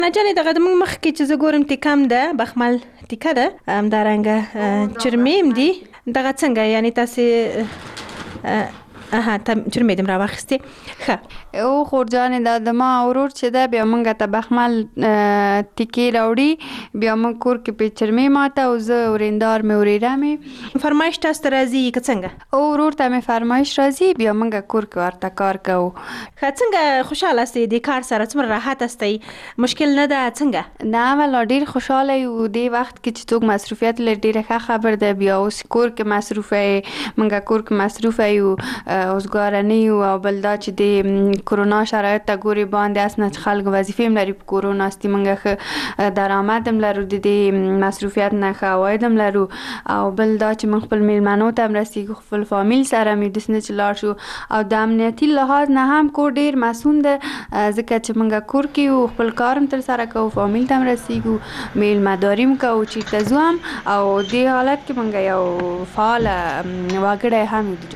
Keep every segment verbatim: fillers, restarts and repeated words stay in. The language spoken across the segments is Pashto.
نه جانې دغه د موږ مخکې چې زه ګورم ټیکم ده بخمل ټیکه ده همدارنګه چرمیم دي دغه څنګه یعنې تاسې اها ته چرمې دې راواخیستې ښه او خورجانې دا د ما ورور چې ده بیا موږ ته بخمل ټیکې راوړي بیا موږ کور کې پې چرمې ماته او زه ورېندار مې ورېره مې فرمایش تاسو ته راځي که څنګه او ورور ته مې فرمایش راځي بیا موږ کور کې ورته کار کوو ښه څنګه خوشحاله استئ دې کار سره څومره راحت استئ مشکل نه ده څنګه نه والا ډېر خوشحاله یو دې وخت کې چې څوک مصروفیت لري ډېره ښه خبر ده بیا اوس کور کې مصروفه یې موږ کور کې مصروفه یو اوسګارنې یو او بل دا چې د کرونا شرایط ته ګوري باندې اسنه چې خلک وظیفې هم لري په کرونا استي موږ ښه درآمد هم لرو د دې مصروفیت نه ښه عواید هم لرو او بل دا چې موږ خپل میلمنو ته هم رسیږو خپل فامیل سره مې داسې نه چې لاړ شو او د امنیتي لحاظ نه هم کور ډېر مسئول ده ځکه چې موږ کور کې یو خپل کار هم ترسره کوو فامیل ته هم رسیږو میلمهداري هم کوو چېرته ځو هم او دې حالت کې موږ یو فعاله وګړی هم یو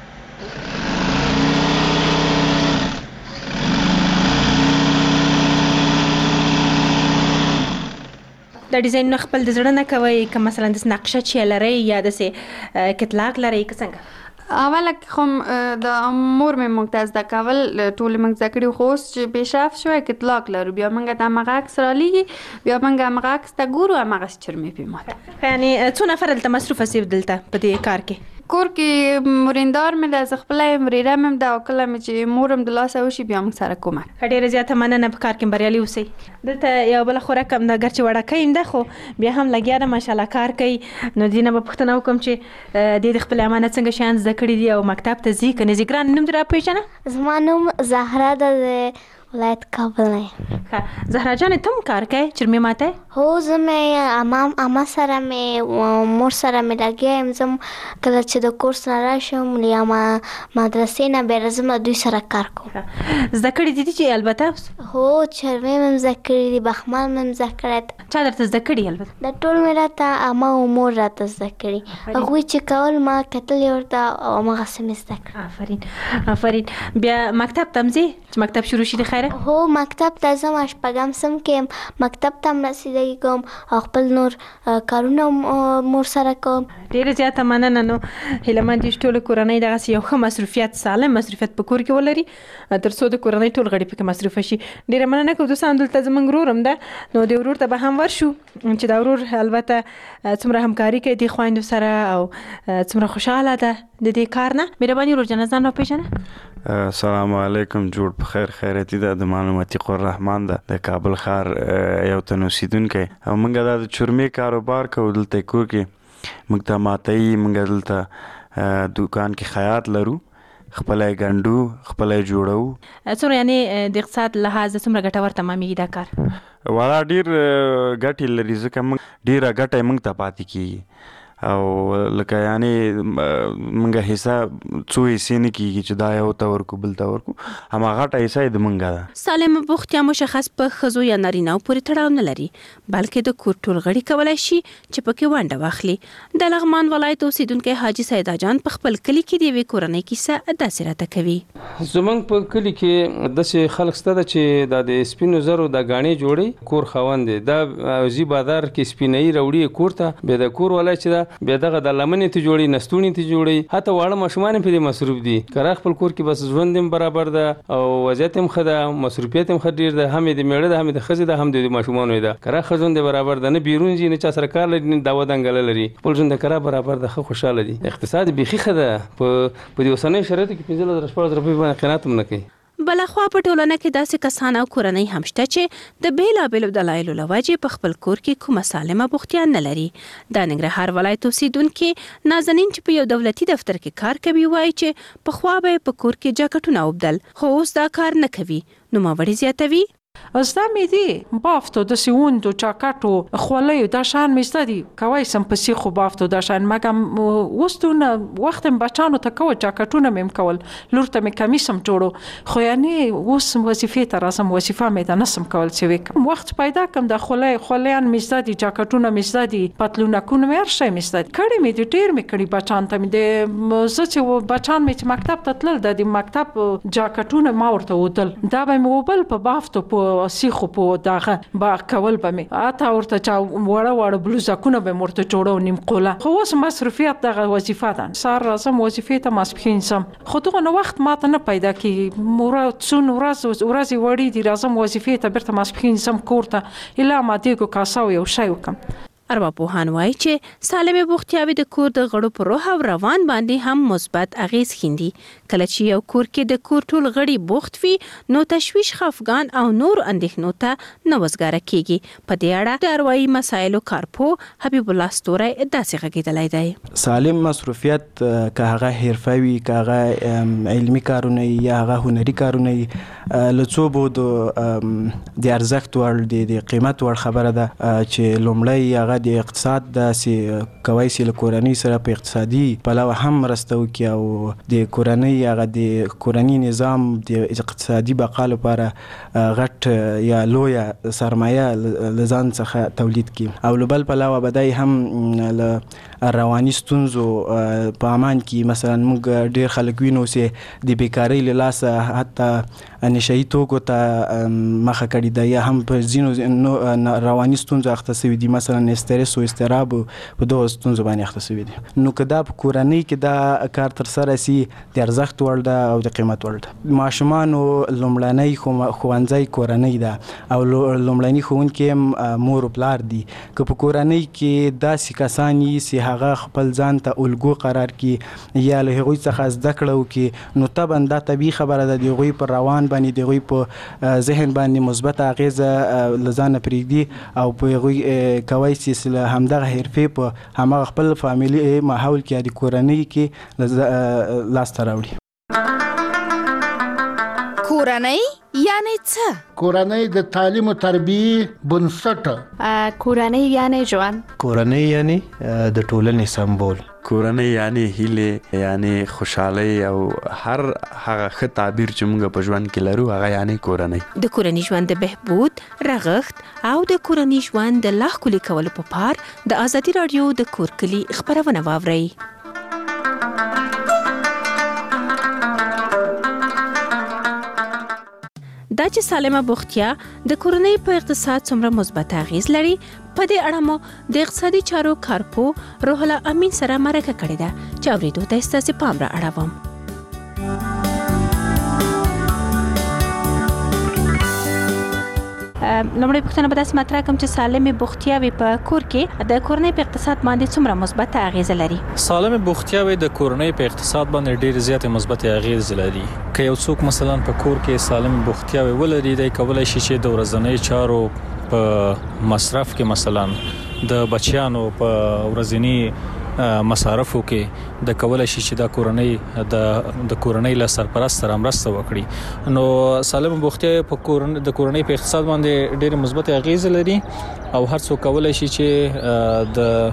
دا ډیزاینونه خپل د زړه نه کوئ که مثلا داسې نقشه چې لرئ یا داسې کتلاک لرئ که څنګه اوله کې خو د مور مې موږ ته زده کول ټولې موږ زده کړي خو اوس چې پیشرفت شوی کتلاک لرو بیا موږ ته همغه عکس رالیږي بیا موږ همغه عکس ته ګورو همغسې چرمې پې ماته یعنې څو نفر دلته مصروفه سي دلته په دې کار کې کور کې ورېندار مې ده زه خپله یم ورېره مې هم ده او کله مې چې مور هم د لاسه وشي بیا موږ سره کومک ډېره زیاته مننه په کار کې بریالي اوسئ دلته یو بله خوراک هم ده اګر چې وړکۍ هم ده خو بیا هم لګیا ده ماشاءالله کار کوي نو دې نه به پوښتنه وکړم چې دې د خپل امانت څنګه شیان زده کړي دي او مکتب ته ځي که نه ځي ګرانه نوم دې راپېژنه زما نوم زهرا ده د ولایت کابل نه ښه زهرا جانې ته هم کار کوې چرمې ماتئ هو زه مې اما اما سره مې مور سره مې لګیا یم زه کله چې د کورس نه راشم یا مدرسې نه بیا راځم دوی سره کار کوم زده کړي دي دي چې البته هو چرمې مې هم زده کړي دي بخمل مې هم زده کړی چا درته زده کړي البته دا ټول مې راته اما او مور راته زده کړي هغوی چې کول ما کتلې ورته او همغسې مې زده کړه آفرین آفرین بیا مکتب ته هم ځې چې مکتب شروع شي د خیره هو مکتب ته ځم شپږم صنف کې مکتب ته هم رسیدګي کوم او خپل نور کارونه مور سره کوم ډېره زیاته مننه نو هیله مند چې ټوله کورنۍ دغسې یو ښه مصروفیت سالم مصروفیت په کور کې ولري تر څو د کورنۍ ټول غړي پکې مصروفه شي ډېره مننه کوم دوستان دلته زموږ ورور هم ده نو د ورور ته به هم ورشو چې دا ورور البته څومره همکاري کوي د خویندو سره او څومره خوشحاله ده د دې کار نه مهرباني ورور جانه ځان راپېژنه السلام علیکم جوړ په خیر خیرتي ده د معلوماتي قر رحمان ده د کابل ښار یو تن اوسیدونکی او موږ دا د چرمې کاروبار کوو دلته کور کې موږ ته ماتئي موږ دلته دوکان کې خیاط لرو خپله یې ګنډو خپله یې جوړو څومره یعنې د اقتصاد لحاظ څومره ګټور تمامېږي دا کار والا ډېر ګټې لري ځکه موږ ډېره ګټه یې موږ ته پاتې کېږي او لکه یعنې موږ حصه څو حصې نه کېږي چې دا یو ته ورکو بل ته ورکو همه غټه حصه یې د موږ ده سالمه بوختیا مشخص په ښځو یا نارینهو پورې تړاو نه لري بلکې د کور ټول غړي کولی شي چې پکې ونډه واخلي د لغمان ولایت اوسیدونکی حاجي سیدا جان په خپل کلي کې د یوې کورنۍ کیسه داسې راته کوي زموږ په کلي کې داسې خلک شته ده چې دا د سپینو زرو د ګاڼې جوړي کور خاوند دی دا ځي بازار کې سپینۍ راوړي کور ته بیا د کور والا چې ده بیا دغه د لمنې ته جوړي نستوڼي ته جوړي حتی واړه ماشومان پرې مصروف دي که خپل کور کې بس ژوند هم برابر ده او وضعیت هم ښه ده مصروفیت هم ښه ډېر ده هم یې د میړه ده هم یې د ښځې ده هم د ماشومانو ده که ښه ژوند یې برابر ده نه بیرون ځي نه چا سره کار لري نه دعوه دنګله لري خپل ژوند د کره برابر ده ښه خوشحاله دي اقتصاد بیخي ښه ده په په دې اوسنیو شرایطو کې پنځلس زره شپږ زره روپۍ باندې قناعت هم نه کوي بلخوا په ټولنه کې داسې کسان او کورنۍ هم شته چې د بېلابېلو دلایلو له وجې په خپل کور کې کومه سالمه بوختیا نه لري د ننګرهار ولایت اوسیدونکي نازنین چې په یو دولتي دفتر کې کار کوي وایي چې پخوا به یې په کور کې جاکټونه اوبدل خو اوس دا کار نه کوي نوموړې زیاتوي زده مې دي بافتو داسې وندو جاکټو خولیو دا شیان مې زده دي کوی سم په سیخو بافتو دا شیان مګم اوس دونه وخت مې بچانو ته کوه جاکټونه مې هم کول لور ته مې کمیس هم جوړو خو یعنې اوس وظیفې ته راځم وظیفه مې ده نسم کول چې وکړم وخت پیدا کړم د خولی خولیان مې زده دي جاکټونه مې زده دي پتلونکونه مې هر شی مې زده دي کړي مې دي ډېر مې کړي بچان ته مې د زه چې بچان مې چې مکتب ته تلل د دې مکتب جاکټونه ما ورته ودل دا به مې وبل په بافتو په په سیخو په داغه با کول به مې اته ورته چا وړه وړه بلوزکونه به مرته جوړو نیم قوله خو اوس مصرفیت دغه وظیفه ده سار راځم وظیفې ته ماسپښین سم خو دغه نو وخت ماته نه پیدا کیږي مورا څون ورځ ورځ وړي دي راځم وظیفې ته بیرته ماسپښین سم کور ته الا ما دیګو کاساو یو شی وکم. ارواپوهان وایي چې سالمه بوختیاوي د کور د غړو پر روح او روان باندې هم مثبت اغیز خیندي. کله چې یو کور کې د کور ټول غړي بوخت وي نو تشویش، خفګان او نور اندېښنو ته نه وزګاره کیږي. په دې اړه د اروايي مسایلو کارپو حبیب الله ستوری داسې غږیدلی دی. سالم مصروفیت که هغه حرفوي که هغه علمي کارونه یا هغه هنري کارونه له څو بودو د ارزښت وړ د قیمت وړ خبره ده چې لومړی هغه د اقتصاد داسې کوای شي له کورنۍ سره په اقتصادي پلوه هم مرسته وکړي او د کورنۍ هغه د کورنۍ نظام د اقتصادي بقا لپاره غټ یا لویه سرمایه له ځان څخه تولید کړي او له بل پلوه به دی هم له رواني ستونزو په امان کې مثلا موږ ډېر خلک وینو چې د بیکارۍ له لاسه حتی نشهیي توکو ته مخه کړې ده یا هم په ځینو رواني ستونزو اخته شوي دي مثلا استرس او استراب په دغو ستونزو باندې اخته شوي دي. نو که دا په کورنۍ کې دا کار ترسره سي د ارزښت وړ ده او د قیمت وړ ده. ماشومانو لومړنی ښوونځی کورنۍ ده او لومړني ښوونکي هم مور او پلار دي. که په کورنۍ کې داسې کسان وي چې هغه خپل ځان ته الګو قرار کړي یا له هغوی څخه زده کړه وکړي نو طبعا دا طبیعي خبره ده د هغوی پر روان باندې د هغوی په ذهن باندې مثبته اغیزه له ځانه پرېږدي او په هغوی کوای شي چې همدغه حرفې په همغه خپل فامیلي ماحول کې یا د کورنۍ کې لاسته راوړي. کورنۍ یعنی څه؟ کورنۍ د تعلیم او تربیې بنسټ. کورنۍ یعنی ژوند. کورنۍ یعنی د ټولنې سمبول. کورنۍ یعنی هیله یعنی خوشحالي او هر هغه ښه تعبیر چې موږ په ژوند کې لرو هغه یعنی کورنۍ. د کورنۍ ژوند د بهبود، رغښت او د کورنۍ ژوند د لا ښکلي کولو په پار د ازادي راډیو د کور کلي خپرونه واورئ. دا چې سالمه بوختیا د کورنۍ په اقتصاد څومره مثبت اغیز لري په دې اړه مو د اقتصادي چارو کارپو روح الله امین سره مرکه کړې ده چې اورېدو ته ستاسو پام را اړوم. لومړی پوښتنه به داسې مطرح کوم چې سالمه بوختیاوي په کور کې د کورنۍ په اقتصاد باندې څومره مثبت اغیزه لري؟ سالمه بوختیاوي د کورنۍ په اقتصاد باندې ډېر زیات مثبت اغیزه لري. که یو څوک مثلا په کور کې سالمه بوختیاوي ولري دی کولای شي چې د ورځنۍ چارو په مصرف کې مثلا د بچیانو په ورځنی مصارفو کې د کولای شي چې د کورنۍ د د کورنۍ له سرپرست سره مرسته وکړي. نو سالمه بوختیا په کورنۍ د کورنۍ په اقتصاد باندې ډېر مثبت اغیز لري او هر څوک کولای شي چې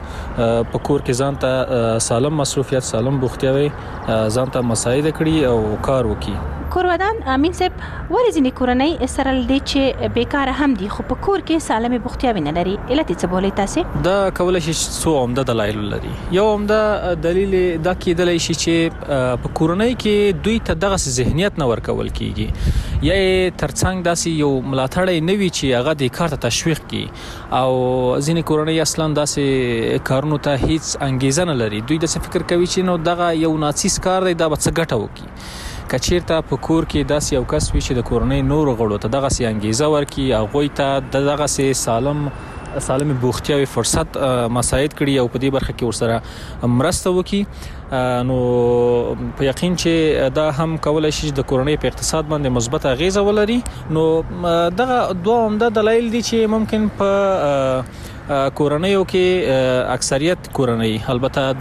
د په کور کې ځان ته سالم مصروفیت سالم بوختیاوي ځان ته مساعد کړي او کار وکړي. کورودان امین صاحب ولې ځینې کورنۍ سره لدی چې بیکاره هم دي خو په کور کې سالمه بوختیاوي نه لري علت څه بولې تاسو؟ دا کولای شي څو عمده دلایل لري. یو عمده دلیل دا کېدلی شي چې په کورنۍ کې دوی ته دغه ذهنیت نه ورکول کیږي یا ترڅنګ داسې یو ملاتړی نه وي چې هغه د کار ته تشویق کړي او ځینې کورنۍ اصلا داسې کارونو ته هیڅ انګیزه نه لري. دوی داسې فکر کوي چې نو دغه یو ناڅیز کار دی دا به څه ګټه وکړي. که چیرته په کور کې داسې یو کس وي چې د کورنۍ نورو غړو ته دغسې انګیزه ورکړي هغوی ته د دغسې سالم سالمه بوختیاوي فرصت مساعد کړي او په دې برخه کې ورسره مرسته وکړي نو په یقین چې دا هم کولای شي د کورنۍ په اقتصاد باندې مثبت اغیزه ولري. نو دغه دوه عمده دلایل دي چې ممکن په کورنیو کې اکثریت کورنۍ البته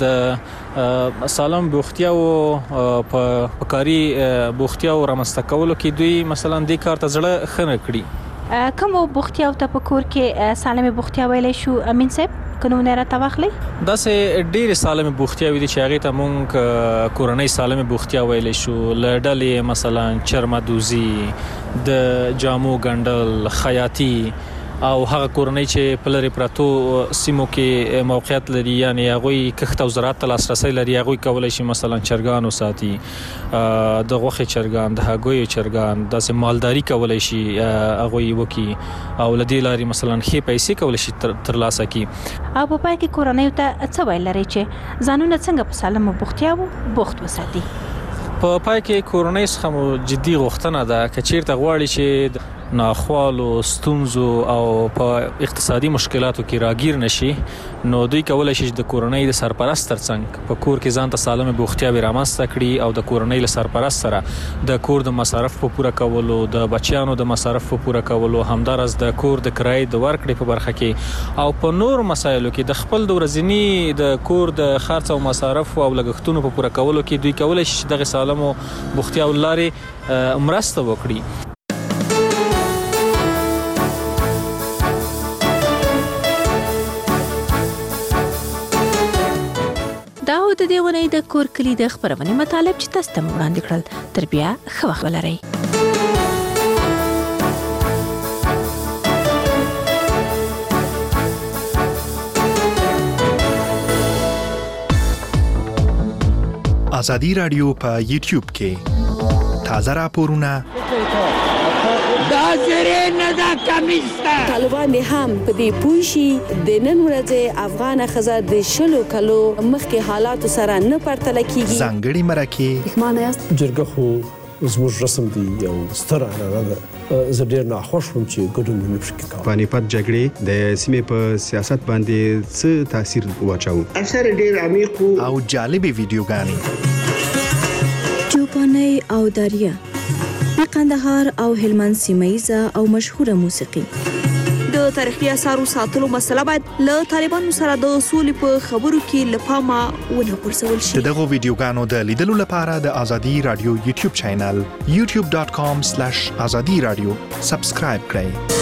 د سالم بوختیا او په کاری بوختیا او رامنځته کولو کې دوی مثلا د کار ته زړه خنه کړي. کوم بوختیا او ته په کور کې سالمه بوختیا ویلې شو امین صاحب کنو نه را تواخلي؟ دا سه ډېر سالمه بوختیا وي چې هغه ته مونږ کورنۍ سالمه بوختیا ویلې شو لړډلې مثلا چرمدوزي د جامو ګندل خیاطي او هغه کورنۍ چې په لري پراتو سیمو کې موقعیت لري یعنی هغه کښت او زراعت ته لاسرسي لري هغه کولای شي مثلا چرګان وساتي د غوښې چرګان د هګیو چرګان داسې مالداري کولای شي هغه وکي او لدی لاري مثلا خې پیسې کولای شي ترلاسه کی او په پای کې کورنۍ ته څه ویل لري چې ځانونه څنګه په سالمه بوختیا وو بوخت وساتي. په پای کې کورنۍ څخه جدي غوښتنه ده چې چیرته غواړي چې ناخوالو ستونزو او په اقتصادي مشکلاتو کې راګیر نشي نو دوی کولای شي د کورنۍ د سرپرست ترڅنګ په کور کې ځان ته سالمه بوختیا رامنځته کړي او د کورنۍ له سرپرست سره د کور د مصارف په پوره کولو د بچیانو د مصارف په پوره کولو همدارس د کور د کرایې د ورکړې په برخه کې او په نور مسایلو کې د خپل د ورځنی د کور د خرڅ او مصارف او لګښتونو په پوره کولو کې دوی کولای شي دغه سالمه بوختیا ولري مرسته وکړي. دا و د دې ونې د کور کلی د خبرونې مطالب چې تاسو ته وړاندې کړل. تر بیا ښه وخت ولرئ. ازادي رادیو په یوټیوب کې تازه راپورونه دا زری نه دا کمیسته طالبان هم په دې پوه شي د نن ورځې افغان ښځه د شلو کلو مخکې حالاتو سره نه پرتله کیږي. ځانګړي مرکې پښمانه یاست جرګه خو زموږ رسم دی یو ستر عنعنه ده. زه ډېر ناخوښ وم چې ګډون ونه شي کولی. پانیپت جګړې د سیمې په سیاست باندې څه تاثیر واچاو؟ اثر ډېر عمیق او جالبې ویډیوګانې چوپانۍ او داریا د قندهار او هلمند سیمه او مشهوره موسیقي. د تاریخي اثارو ساتلو مسله باید له طالبانو سره د سولې په خبرو کې له پامه ونه غورځول شي. دغه ویډیوګانو د لیدلو لپاره د ازادي رادیو یوټیوب چینل یوټیوب ډاټ کام سلیش ازادي رادیو سبسکرایب کړئ.